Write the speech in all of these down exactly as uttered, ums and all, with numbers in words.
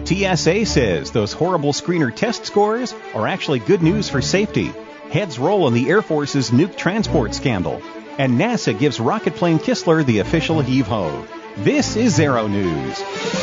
T S A says those horrible screener test scores are actually good news for safety. Heads roll on the Air Force's nuke transport scandal. And NASA gives rocket plane Kistler the official heave-ho. This is Aero News.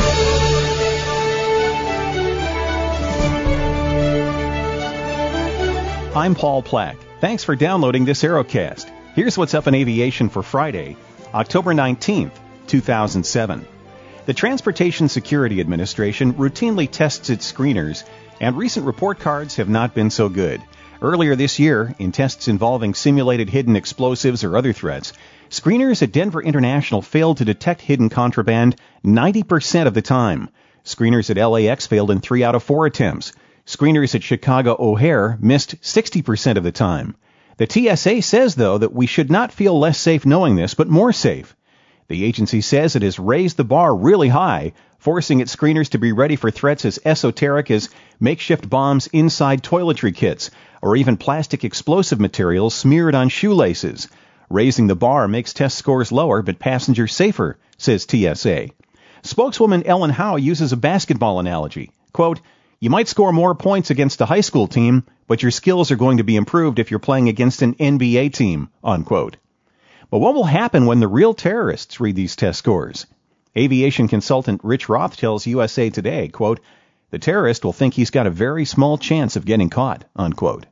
I'm Paul Plack. Thanks for downloading this Aerocast. Here's what's up in aviation for Friday, October nineteenth, two thousand seven. The Transportation Security Administration routinely tests its screeners, and recent report cards have not been so good. Earlier this year, in tests involving simulated hidden explosives or other threats, screeners at Denver International failed to detect hidden contraband ninety percent of the time. Screeners at L A X failed in three out of four attempts. Screeners at Chicago O'Hare missed sixty percent of the time. The T S A says, though, that we should not feel less safe knowing this, but more safe. The agency says it has raised the bar really high, forcing its screeners to be ready for threats as esoteric as makeshift bombs inside toiletry kits, or even plastic explosive materials smeared on shoelaces. Raising the bar makes test scores lower, but passengers safer, says T S A. Spokeswoman Ellen Howe uses a basketball analogy. Quote, "You might score more points against a high school team, but your skills are going to be improved if you're playing against an N B A team," unquote. But what will happen when the real terrorists read these test scores? Aviation consultant Rich Roth tells U S A Today, quote, "The terrorist will think he's got a very small chance of getting caught," unquote.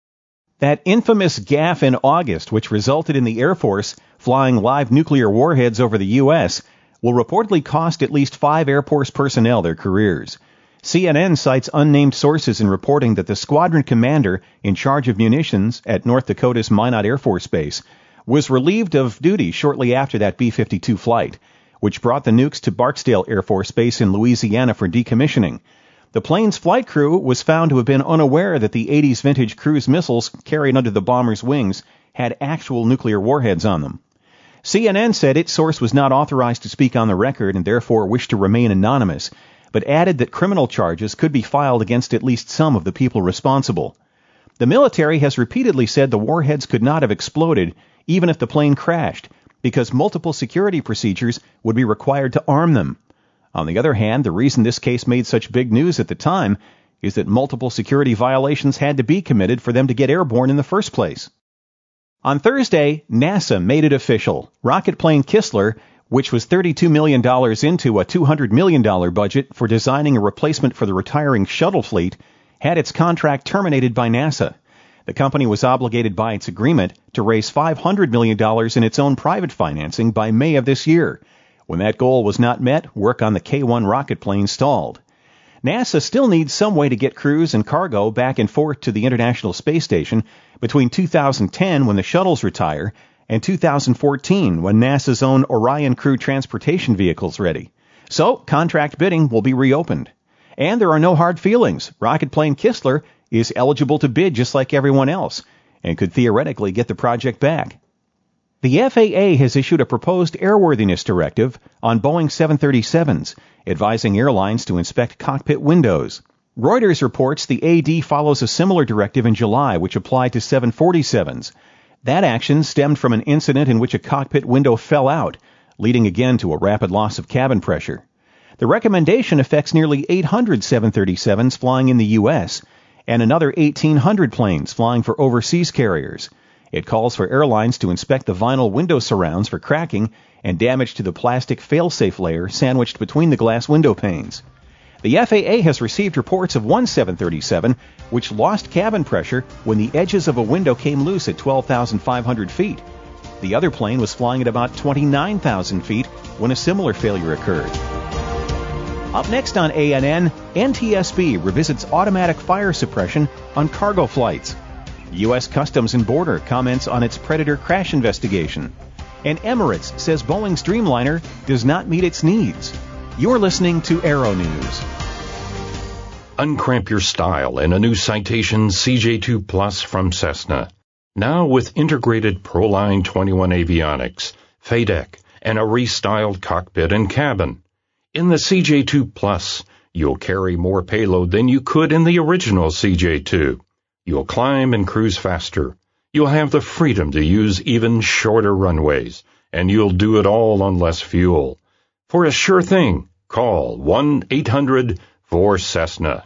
That infamous gaffe in August, which resulted in the Air Force flying live nuclear warheads over the U S, will reportedly cost at least five Air Force personnel their careers. C N N cites unnamed sources in reporting that the squadron commander in charge of munitions at North Dakota's Minot Air Force Base was relieved of duty shortly after that B fifty-two flight, which brought the nukes to Barksdale Air Force Base in Louisiana for decommissioning. The plane's flight crew was found to have been unaware that the eighties vintage cruise missiles carried under the bomber's wings had actual nuclear warheads on them. C N N said its source was not authorized to speak on the record and therefore wished to remain anonymous, but added that criminal charges could be filed against at least some of the people responsible. The military has repeatedly said the warheads could not have exploded even if the plane crashed, because multiple security procedures would be required to arm them. On the other hand, the reason this case made such big news at the time is that multiple security violations had to be committed for them to get airborne in the first place. On Thursday, NASA made it official. Rocket plane Kistler, which was thirty-two million dollars into a two hundred million dollars budget for designing a replacement for the retiring shuttle fleet, had its contract terminated by NASA. The company was obligated by its agreement to raise five hundred million dollars in its own private financing by May of this year. When that goal was not met, work on the K one rocket plane stalled. NASA still needs some way to get crews and cargo back and forth to the International Space Station between two thousand ten, when the shuttles retire, and two thousand fourteen, when NASA's own Orion crew transportation vehicle's ready. So, contract bidding will be reopened. And there are no hard feelings. Rocket plane Kistler is eligible to bid just like everyone else, and could theoretically get the project back. The F A A has issued a proposed airworthiness directive on Boeing seven thirty-sevens, advising airlines to inspect cockpit windows. Reuters reports the A D follows a similar directive in July, which applied to seven forty-sevens. That action stemmed from an incident in which a cockpit window fell out, leading again to a rapid loss of cabin pressure. The recommendation affects nearly eight hundred seven thirty-sevens flying in the U S, and another eighteen hundred planes flying for overseas carriers. It calls for airlines to inspect the vinyl window surrounds for cracking and damage to the plastic fail-safe layer sandwiched between the glass window panes. The F A A has received reports of one seven thirty-seven which lost cabin pressure when the edges of a window came loose at twelve thousand five hundred feet. The other plane was flying at about twenty-nine thousand feet when a similar failure occurred. Up next on A N N, N T S B revisits automatic fire suppression on cargo flights. U S Customs and Border comments on its Predator crash investigation. And Emirates says Boeing's Dreamliner does not meet its needs. You're listening to Aero News. Uncramp your style in a new Citation C J two Plus from Cessna. Now with integrated Proline twenty-one avionics, F A D E C, and a restyled cockpit and cabin. In the C J two Plus, you'll carry more payload than you could in the original C J two. You'll climb and cruise faster. You'll have the freedom to use even shorter runways, and you'll do it all on less fuel. For a sure thing, call one eight hundred for Cessna.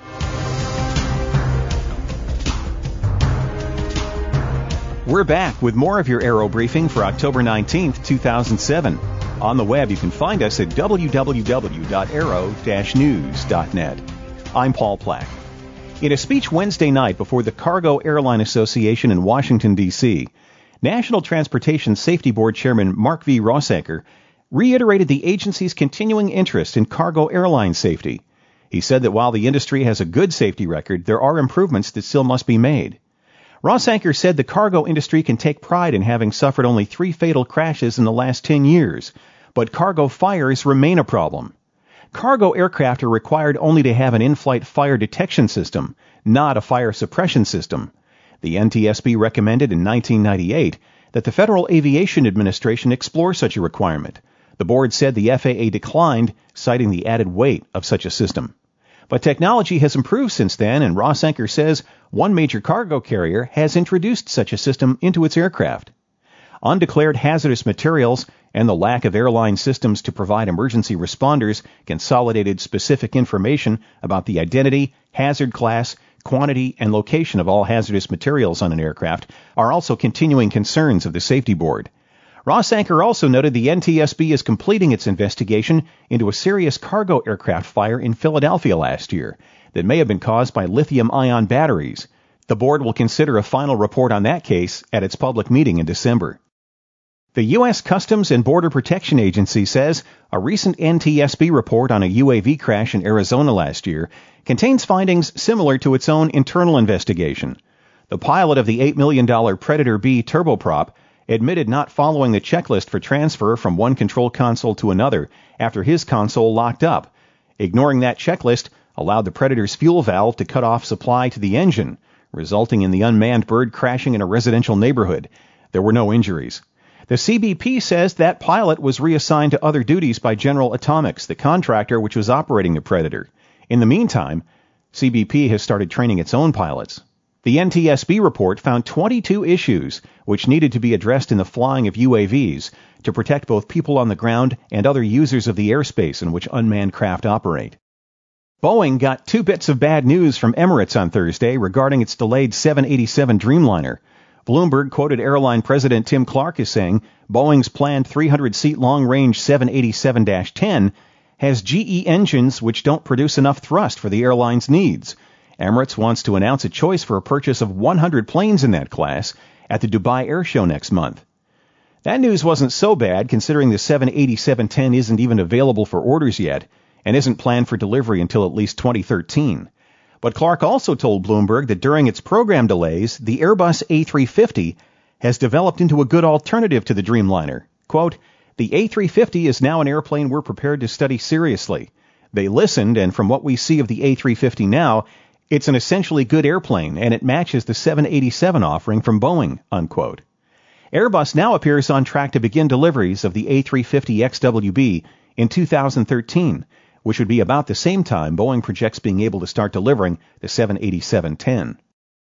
We're back with more of your Aero Briefing for October nineteenth, two thousand seven. On the web, you can find us at w w w dot aero dash news dot net. I'm Paul Plack. In a speech Wednesday night before the Cargo Airline Association in Washington, D C, National Transportation Safety Board Chairman Mark V. Rosaker reiterated the agency's continuing interest in cargo airline safety. He said that while the industry has a good safety record, there are improvements that still must be made. Rosaker said the cargo industry can take pride in having suffered only three fatal crashes in the last ten years, but cargo fires remain a problem. Cargo aircraft are required only to have an in-flight fire detection system, not a fire suppression system. The N T S B recommended in nineteen ninety-eight that the Federal Aviation Administration explore such a requirement. The board said the F A A declined, citing the added weight of such a system. But technology has improved since then, and Rosaker says one major cargo carrier has introduced such a system into its aircraft. Undeclared hazardous materials and the lack of airline systems to provide emergency responders consolidated specific information about the identity, hazard class, quantity, and location of all hazardous materials on an aircraft are also continuing concerns of the Safety Board. Rosaker also noted the N T S B is completing its investigation into a serious cargo aircraft fire in Philadelphia last year that may have been caused by lithium-ion batteries. The board will consider a final report on that case at its public meeting in December. The U S Customs and Border Protection Agency says a recent N T S B report on a U A V crash in Arizona last year contains findings similar to its own internal investigation. The pilot of the eight million dollars Predator B turboprop admitted not following the checklist for transfer from one control console to another after his console locked up. Ignoring that checklist allowed the Predator's fuel valve to cut off supply to the engine, resulting in the unmanned bird crashing in a residential neighborhood. There were no injuries. The C B P says that pilot was reassigned to other duties by General Atomics, the contractor which was operating the Predator. In the meantime, C B P has started training its own pilots. The N T S B report found twenty-two issues which needed to be addressed in the flying of U A Vs to protect both people on the ground and other users of the airspace in which unmanned craft operate. Boeing got two bits of bad news from Emirates on Thursday regarding its delayed seven eighty-seven Dreamliner. Bloomberg quoted airline president Tim Clark as saying Boeing's planned three hundred seat long-range seven eighty-seven dash ten has G E engines which don't produce enough thrust for the airline's needs. Emirates wants to announce a choice for a purchase of one hundred planes in that class at the Dubai Air Show next month. That news wasn't so bad considering the seven eighty-seven ten isn't even available for orders yet and isn't planned for delivery until at least twenty thirteen. But Clark also told Bloomberg that during its program delays, the Airbus A three fifty has developed into a good alternative to the Dreamliner. Quote, "The A three fifty is now an airplane we're prepared to study seriously. They listened, and from what we see of the A three fifty now, it's an essentially good airplane, and it matches the seven eighty-seven offering from Boeing," unquote. Airbus now appears on track to begin deliveries of the A three fifty X W B in two thousand thirteen, which would be about the same time Boeing projects being able to start delivering the seven eighty-seven ten.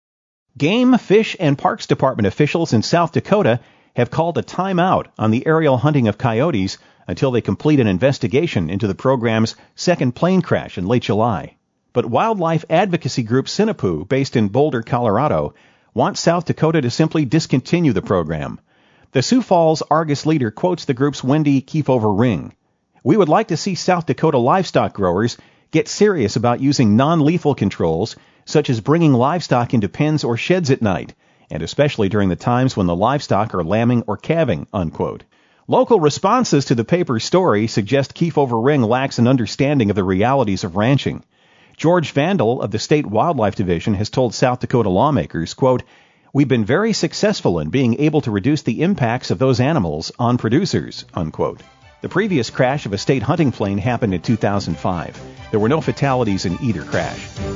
Game, Fish, and Parks Department officials in South Dakota have called a timeout on the aerial hunting of coyotes until they complete an investigation into the program's second plane crash in late July. But wildlife advocacy group Sinapoo, based in Boulder, Colorado, wants South Dakota to simply discontinue the program. The Sioux Falls Argus leader quotes the group's Wendy Kiefover-Ring. "We would like to see South Dakota livestock growers get serious about using non-lethal controls, such as bringing livestock into pens or sheds at night, and especially during the times when the livestock are lambing or calving," unquote. Local responses to the paper's story suggest Kiefover-Ring lacks an understanding of the realities of ranching. George Vandal of the State Wildlife Division has told South Dakota lawmakers, quote, "We've been very successful in being able to reduce the impacts of those animals on producers," unquote. The previous crash of a state hunting plane happened in two thousand five. There were no fatalities in either crash.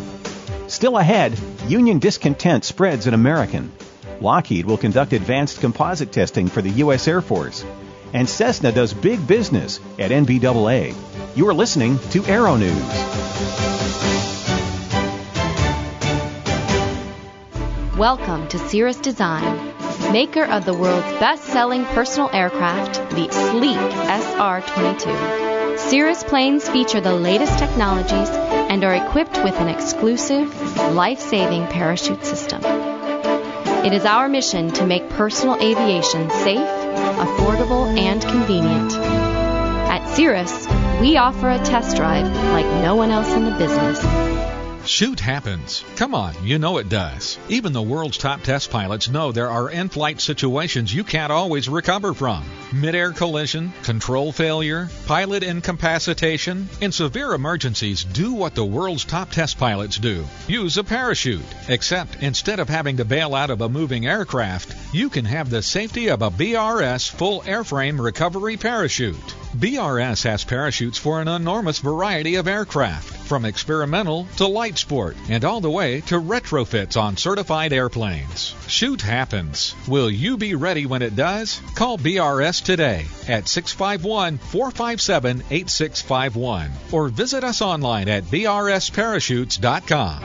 Still ahead, union discontent spreads in American. Lockheed will conduct advanced composite testing for the U S Air Force. And Cessna does big business at N B A A. You are listening to Aero News. Welcome to Cirrus Design, maker of the world's best-selling personal aircraft, the sleek S R twenty-two. Cirrus planes feature the latest technologies and are equipped with an exclusive, life-saving parachute system. It is our mission to make personal aviation safe, affordable, and convenient. At Cirrus, we offer a test drive like no one else in the business. Shoot happens. Come on, you know it does. Even the world's top test pilots know there are in-flight situations you can't always recover from. Mid-air collision, control failure, pilot incapacitation. In severe emergencies, do what the world's top test pilots do. Use a parachute. Except instead of having to bail out of a moving aircraft, you can have the safety of a B R S full airframe recovery parachute. B R S has parachutes for an enormous variety of aircraft, from experimental to light sport, and all the way to retrofits on certified airplanes. Shoot happens. Will you be ready when it does? Call B R S today at six five one, four five seven, eight six five one or visit us online at b r s parachutes dot com.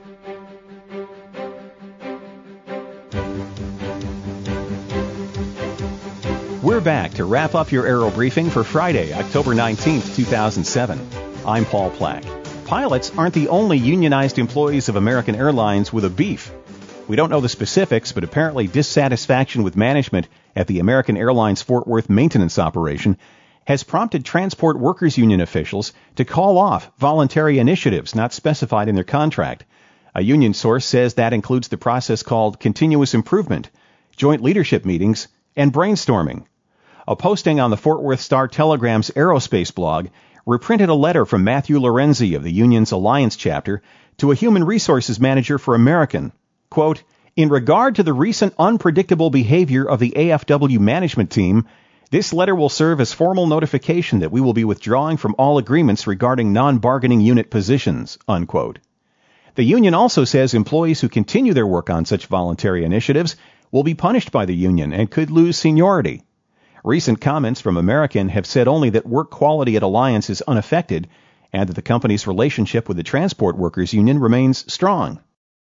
We're back to wrap up your Aero Briefing for Friday, October nineteenth, two thousand seven. I'm Paul Plack. Pilots aren't the only unionized employees of American Airlines with a beef. We don't know the specifics, but apparently dissatisfaction with management at the American Airlines Fort Worth maintenance operation has prompted Transport Workers Union officials to call off voluntary initiatives not specified in their contract. A union source says that includes the process called continuous improvement, joint leadership meetings, and brainstorming. A posting on the Fort Worth Star-Telegram's aerospace blog reprinted a letter from Matthew Lorenzi of the union's Alliance chapter to a human resources manager for American. Quote, "In regard to the recent unpredictable behavior of the A F W management team, this letter will serve as formal notification that we will be withdrawing from all agreements regarding non-bargaining unit positions." Unquote. The union also says employees who continue their work on such voluntary initiatives will be punished by the union and could lose seniority. Recent comments from American have said only that work quality at Alliance is unaffected and that the company's relationship with the Transport Workers Union remains strong.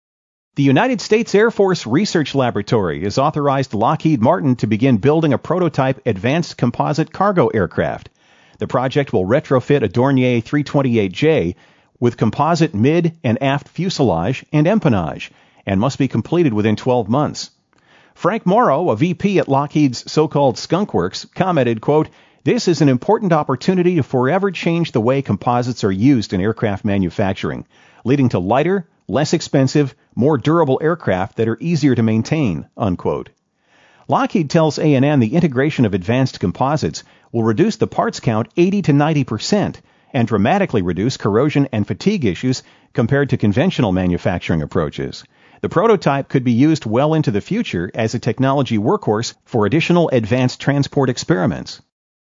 The United States Air Force Research Laboratory has authorized Lockheed Martin to begin building a prototype advanced composite cargo aircraft. The project will retrofit a Dornier three twenty-eight J with composite mid and aft fuselage and empennage and must be completed within twelve months. Frank Morrow, a V P at Lockheed's so-called Skunk Works, commented, quote, "This is an important opportunity to forever change the way composites are used in aircraft manufacturing, leading to lighter, less expensive, more durable aircraft that are easier to maintain," unquote. Lockheed tells A N N the integration of advanced composites will reduce the parts count eighty to ninety percent and dramatically reduce corrosion and fatigue issues compared to conventional manufacturing approaches. The prototype could be used well into the future as a technology workhorse for additional advanced transport experiments.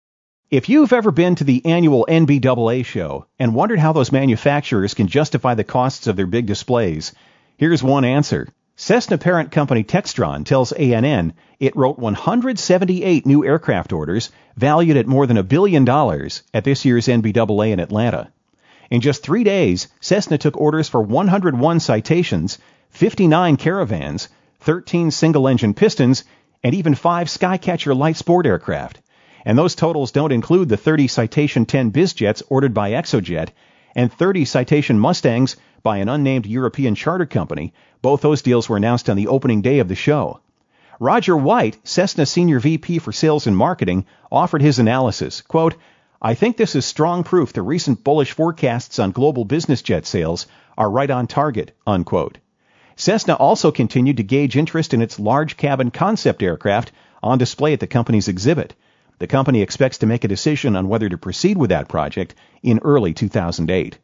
If you've ever been to the annual N B A A show and wondered how those manufacturers can justify the costs of their big displays, here's one answer. Cessna parent company Textron tells A N N it wrote one hundred seventy-eight new aircraft orders valued at more than a billion dollars at this year's N B A A in Atlanta. In just three days, Cessna took orders for one hundred one Citations, fifty-nine Caravans, thirteen single-engine Pistons, and even five Skycatcher light sport aircraft. And those totals don't include the thirty Citation ten BizJets ordered by Exojet and thirty Citation Mustangs by an unnamed European charter company. Both those deals were announced on the opening day of the show. Roger White, Cessna Senior V P for Sales and Marketing, offered his analysis. Quote, "I think this is strong proof the recent bullish forecasts on global business jet sales are right on target," unquote. Cessna also continued to gauge interest in its large cabin concept aircraft on display at the company's exhibit. The company expects to make a decision on whether to proceed with that project in early two thousand eight.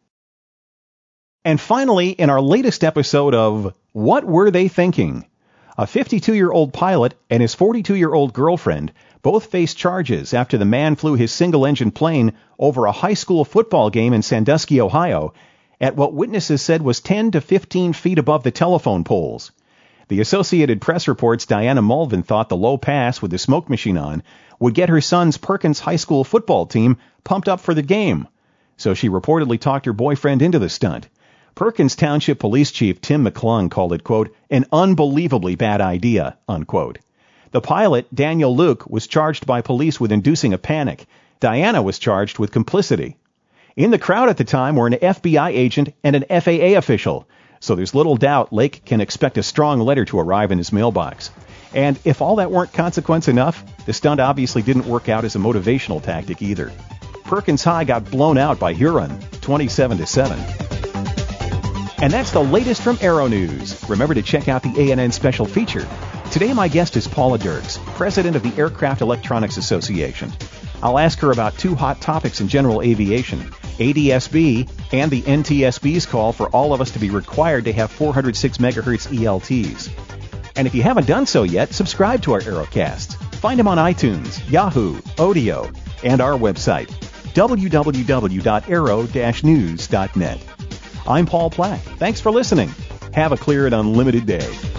And finally, in our latest episode of What Were They Thinking? A fifty-two-year-old pilot and his forty-two-year-old girlfriend both face charges after the man flew his single-engine plane over a high school football game in Sandusky, Ohio, at what witnesses said was ten to fifteen feet above the telephone poles. The Associated Press reports Diana Mulvin thought the low pass with the smoke machine on would get her son's Perkins High School football team pumped up for the game, so she reportedly talked her boyfriend into the stunt. Perkins Township Police Chief Tim McClung called it, quote, "an unbelievably bad idea," unquote. The pilot, Daniel Luke, was charged by police with inducing a panic. Diana was charged with complicity. In the crowd at the time were an F B I agent and an F A A official, so there's little doubt Lake can expect a strong letter to arrive in his mailbox. And if all that weren't consequence enough, the stunt obviously didn't work out as a motivational tactic either. Perkins High got blown out by Huron, twenty-seven to seven. And that's the latest from Aero News. Remember to check out the A N N special feature. Today my guest is Paula Dirks, president of the Aircraft Electronics Association. I'll ask her about two hot topics in general aviation, A D S B and the N T S B's call for all of us to be required to have four hundred six megahertz E L Ts. And if you haven't done so yet, subscribe to our Aerocasts. Find them on iTunes, Yahoo, Odeo, and our website, w w w dot aero dash news dot net. I'm Paul Plack. Thanks for listening. Have a clear and unlimited day.